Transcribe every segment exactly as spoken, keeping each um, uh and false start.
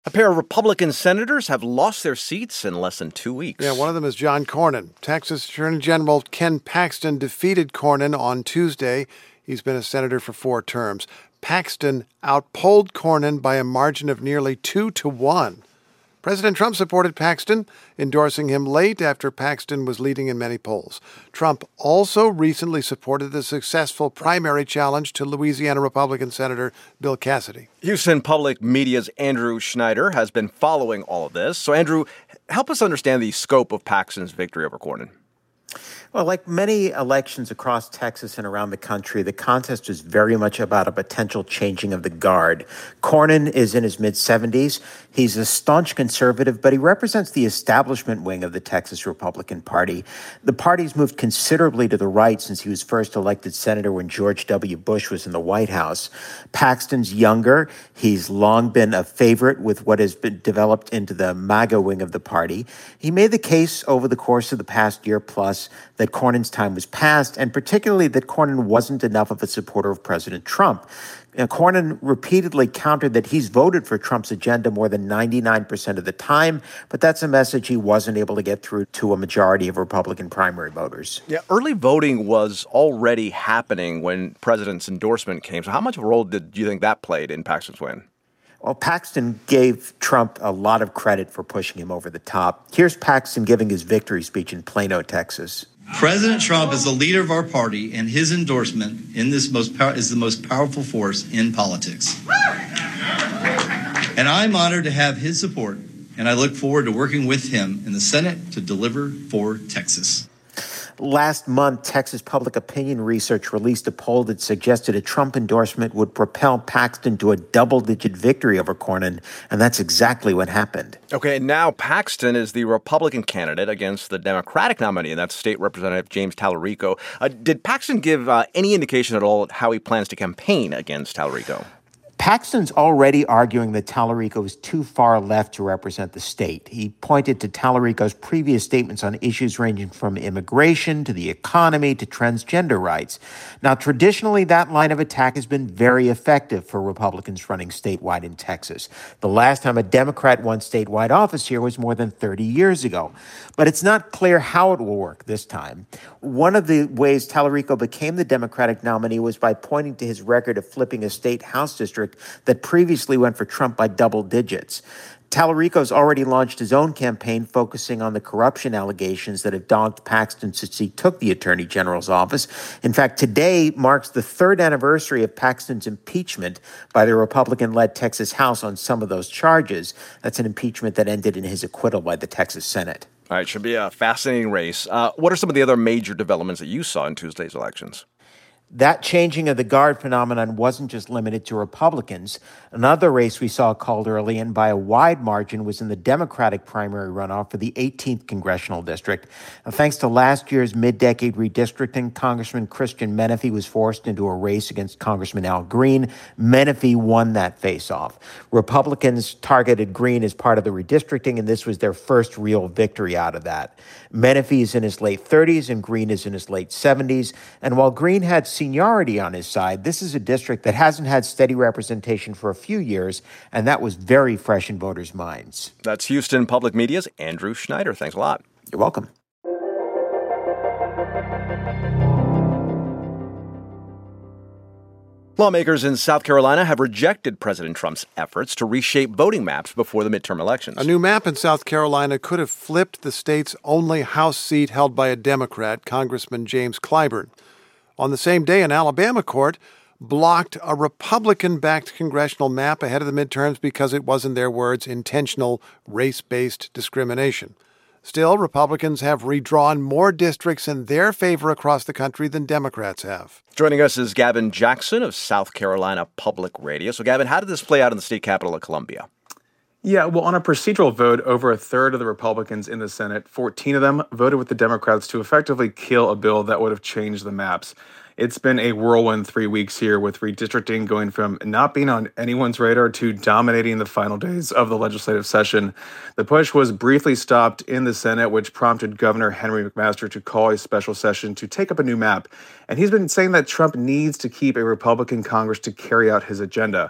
A pair of Republican senators have lost their seats in less than two weeks. Yeah, one of them is John Cornyn. Texas Attorney General Ken Paxton defeated Cornyn on Tuesday. He's been a senator for four terms. Paxton outpolled Cornyn by a margin of nearly two to one. President Trump supported Paxton, endorsing him late after Paxton was leading in many polls. Trump also recently supported the successful primary challenge to Louisiana Republican Senator Bill Cassidy. Houston Public Media's Andrew Schneider has been following all of this. So, Andrew, help us understand the scope of Paxton's victory over Cornyn. Well, like many elections across Texas and around the country, the contest is very much about a potential changing of the guard. Cornyn is in his mid-seventies. He's a staunch conservative, but he represents the establishment wing of the Texas Republican Party. The party's moved considerably to the right since he was first elected senator when George W. Bush was in the White House. Paxton's younger. He's long been a favorite with what has been developed into the MAGA wing of the party. He made the case over the course of the past year plus that Cornyn's time was past, and particularly that Cornyn wasn't enough of a supporter of President Trump. Now, Cornyn repeatedly countered that he's voted for Trump's agenda more than ninety-nine percent of the time, but that's a message he wasn't able to get through to a majority of Republican primary voters. Yeah, early voting was already happening when President's endorsement came. So how much of a role did you think that played in Paxton's win? Well, Paxton gave Trump a lot of credit for pushing him over the top. Here's Paxton giving his victory speech in Plano, Texas. President Trump is the leader of our party, and his endorsement in this most pow- is the most powerful force in politics. And I'm honored to have his support, and I look forward to working with him in the Senate to deliver for Texas. Last month, Texas Public Opinion Research released a poll that suggested a Trump endorsement would propel Paxton to a double-digit victory over Cornyn, and that's exactly what happened. Okay, now Paxton is the Republican candidate against the Democratic nominee, and that's State Representative James Tallarico. Uh, did Paxton give uh, any indication at all how he plans to campaign against Tallarico? Paxton's already arguing that Tallarico is too far left to represent the state. He pointed to Tallarico's previous statements on issues ranging from immigration to the economy to transgender rights. Now, traditionally, that line of attack has been very effective for Republicans running statewide in Texas. The last time a Democrat won statewide office here was more than thirty years ago. But it's not clear how it will work this time. One of the ways Tallarico became the Democratic nominee was by pointing to his record of flipping a state House district that previously went for Trump by double digits. Tallarico's already launched his own campaign focusing on the corruption allegations that have dogged Paxton since he took the Attorney General's office. In fact, today marks the third anniversary of Paxton's impeachment by the Republican-led Texas House on some of those charges. That's an impeachment that ended in his acquittal by the Texas Senate. All right, should be a fascinating race. Uh, what are some of the other major developments that you saw in Tuesday's elections? That changing of the guard phenomenon wasn't just limited to Republicans. Another race we saw called early and by a wide margin was in the Democratic primary runoff for the eighteenth congressional district. Now, thanks to last year's mid-decade redistricting, Congressman Christian Menefee was forced into a race against Congressman Al Green. Menefee won that face-off. Republicans targeted Green as part of the redistricting, and this was their first real victory out of that. Menefee is in his late thirties and Green is in his late seventies. And while Green had seniority on his side, this is a district that hasn't had steady representation for a few years, and that was very fresh in voters' minds. That's Houston Public Media's Andrew Schneider. Thanks a lot. You're welcome. Lawmakers in South Carolina have rejected President Trump's efforts to reshape voting maps before the midterm elections. A new map in South Carolina could have flipped the state's only House seat held by a Democrat, Congressman James Clyburn. On the same day, an Alabama court blocked a Republican-backed congressional map ahead of the midterms because it was, in their words, intentional race-based discrimination. Still, Republicans have redrawn more districts in their favor across the country than Democrats have. Joining us is Gavin Jackson of South Carolina Public Radio. So, Gavin, how did this play out in the state capital of Columbia? Yeah, well, on a procedural vote, over a third of the Republicans in the Senate, fourteen of them, voted with the Democrats to effectively kill a bill that would have changed the maps. It's been a whirlwind three weeks here with redistricting going from not being on anyone's radar to dominating the final days of the legislative session. The push was briefly stopped in the Senate, which prompted Governor Henry McMaster to call a special session to take up a new map. And he's been saying that Trump needs to keep a Republican Congress to carry out his agenda.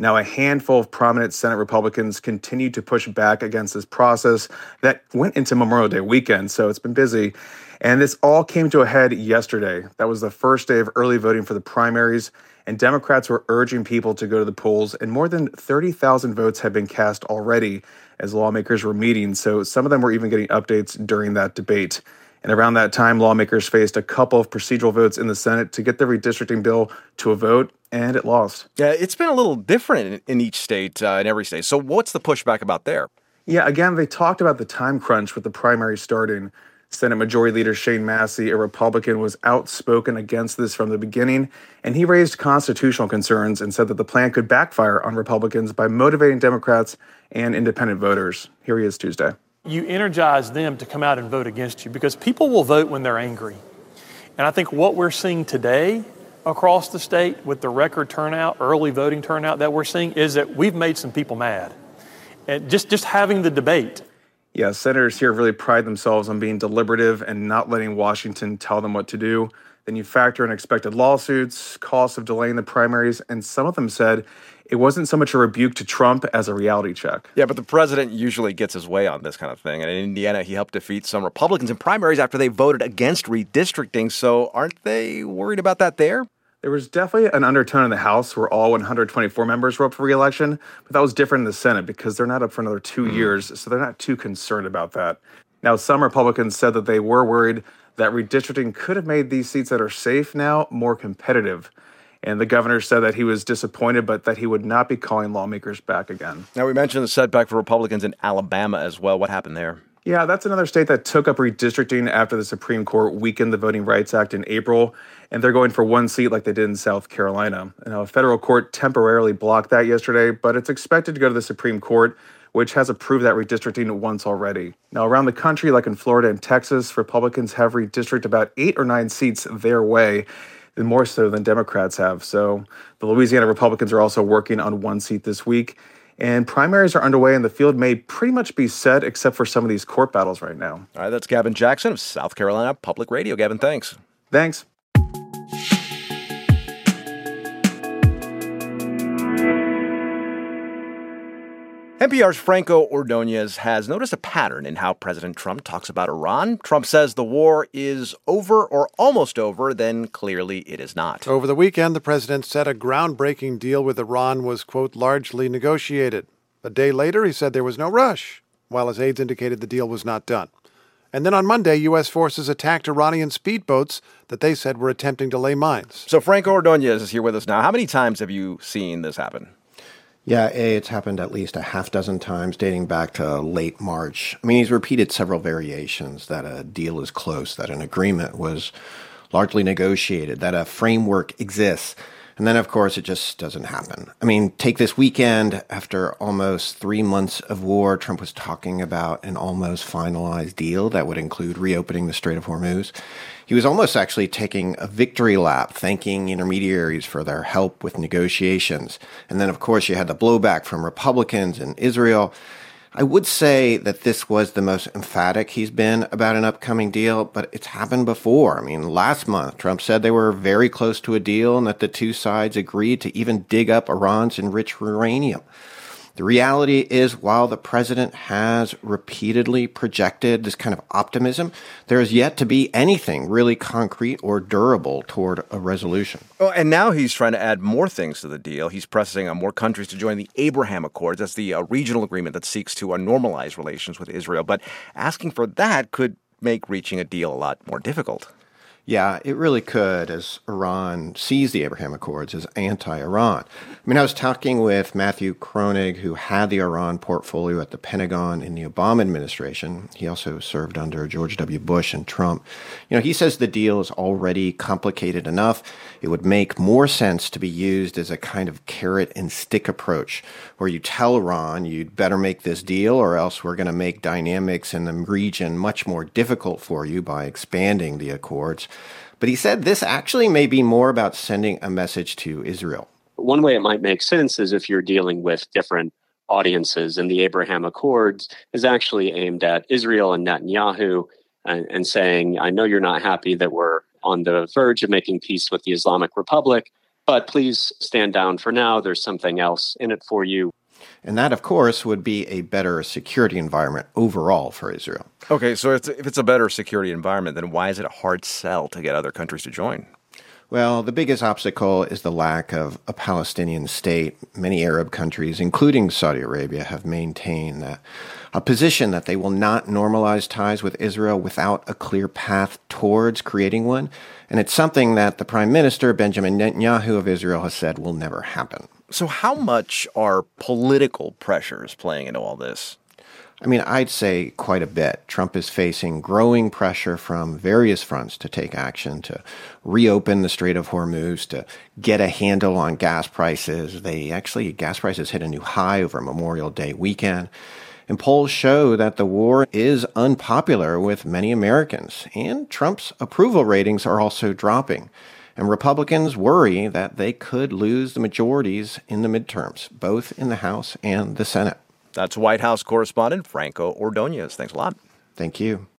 Now, a handful of prominent Senate Republicans continue to push back against this process that went into Memorial Day weekend, so it's been busy. And this all came to a head yesterday. That was the first day of early voting for the primaries, and Democrats were urging people to go to the polls, and more than thirty thousand votes had been cast already as lawmakers were meeting, so some of them were even getting updates during that debate. And around that time, lawmakers faced a couple of procedural votes in the Senate to get the redistricting bill to a vote, and it lost. Yeah, it's been a little different in, in each state, uh, in every state. So what's the pushback about there? Yeah, again, they talked about the time crunch with the primary starting. Senate Majority Leader Shane Massey, a Republican, was outspoken against this from the beginning, and he raised constitutional concerns and said that the plan could backfire on Republicans by motivating Democrats and independent voters. Here he is Tuesday. You energize them to come out and vote against you because people will vote when they're angry. And I think what we're seeing today across the state with the record turnout, early voting turnout that we're seeing is that we've made some people mad. And just, just having the debate. Yeah, senators here really pride themselves on being deliberative and not letting Washington tell them what to do. Then you factor in expected lawsuits, costs of delaying the primaries, and some of them said it wasn't so much a rebuke to Trump as a reality check. Yeah, but the president usually gets his way on this kind of thing. And in Indiana, he helped defeat some Republicans in primaries after they voted against redistricting. So aren't they worried about that there? There was definitely an undertone in the House where all one hundred twenty-four members were up for re-election, but that was different in the Senate because they're not up for another two mm. years, so they're not too concerned about that. Now, some Republicans said that they were worried that redistricting could have made these seats that are safe now more competitive. And the governor said that he was disappointed, but that he would not be calling lawmakers back again. Now, we mentioned the setback for Republicans in Alabama as well. What happened there? Yeah, that's another state that took up redistricting after the Supreme Court weakened the Voting Rights Act in April, and they're going for one seat like they did in South Carolina. Now, a federal court temporarily blocked that yesterday, but it's expected to go to the Supreme Court, which has approved that redistricting once already. Now, around the country, like in Florida and Texas, Republicans have redistricted about eight or nine seats their way, and more so than Democrats have. So the Louisiana Republicans are also working on one seat this week. And primaries are underway, and the field may pretty much be set except for some of these court battles right now. All right, that's Gavin Jackson of South Carolina Public Radio. Gavin, thanks. Thanks. N P R's Franco Ordonez has noticed a pattern in how President Trump talks about Iran. Trump says the war is over or almost over, then clearly it is not. Over the weekend, the president said a groundbreaking deal with Iran was, quote, largely negotiated. A day later, he said there was no rush, while his aides indicated the deal was not done. And then on Monday, U S forces attacked Iranian speedboats that they said were attempting to lay mines. So Franco Ordonez is here with us now. How many times have you seen this happen? Yeah, A, it's happened at least a half dozen times dating back to late March. I mean, he's repeated several variations that a deal is close, that an agreement was largely negotiated, that a framework exists. And then, of course, it just doesn't happen. I mean, take this weekend. After almost three months of war, Trump was talking about an almost finalized deal that would include reopening the Strait of Hormuz. He was almost actually taking a victory lap, thanking intermediaries for their help with negotiations. And then, of course, you had the blowback from Republicans in Israel. I would say that this was the most emphatic he's been about an upcoming deal, but it's happened before. I mean, last month, Trump said they were very close to a deal and that the two sides agreed to even dig up Iran's enriched uranium. The reality is, while the president has repeatedly projected this kind of optimism, there is yet to be anything really concrete or durable toward a resolution. Oh, and now he's trying to add more things to the deal. He's pressing on more countries to join the Abraham Accords. That's the uh, regional agreement that seeks to uh, normalize relations with Israel. But asking for that could make reaching a deal a lot more difficult. Yeah, it really could, as Iran sees the Abraham Accords as anti-Iran. I mean, I was talking with Matthew Kronig, who had the Iran portfolio at the Pentagon in the Obama administration. He also served under George W. Bush and Trump. You know, he says the deal is already complicated enough. It would make more sense to be used as a kind of carrot and stick approach, where you tell Iran, you'd better make this deal or else we're going to make dynamics in the region much more difficult for you by expanding the accords. But he said this actually may be more about sending a message to Israel. One way it might make sense is if you're dealing with different audiences, and the Abraham Accords is actually aimed at Israel and Netanyahu and, and saying, I know you're not happy that we're on the verge of making peace with the Islamic Republic, but please stand down for now. There's something else in it for you. And that, of course, would be a better security environment overall for Israel. Okay, so it's, if it's a better security environment, then why is it a hard sell to get other countries to join? Well, the biggest obstacle is the lack of a Palestinian state. Many Arab countries, including Saudi Arabia, have maintained that a position that they will not normalize ties with Israel without a clear path towards creating one. And it's something that the Prime Minister, Benjamin Netanyahu of Israel, has said will never happen. So how much are political pressures playing into all this? I mean, I'd say quite a bit. Trump is facing growing pressure from various fronts to take action, to reopen the Strait of Hormuz, to get a handle on gas prices. They actually, gas prices hit a new high over Memorial Day weekend. And polls show that the war is unpopular with many Americans. And Trump's approval ratings are also dropping. And Republicans worry that they could lose the majorities in the midterms, both in the House and the Senate. That's White House correspondent Franco Ordonez. Thanks a lot. Thank you.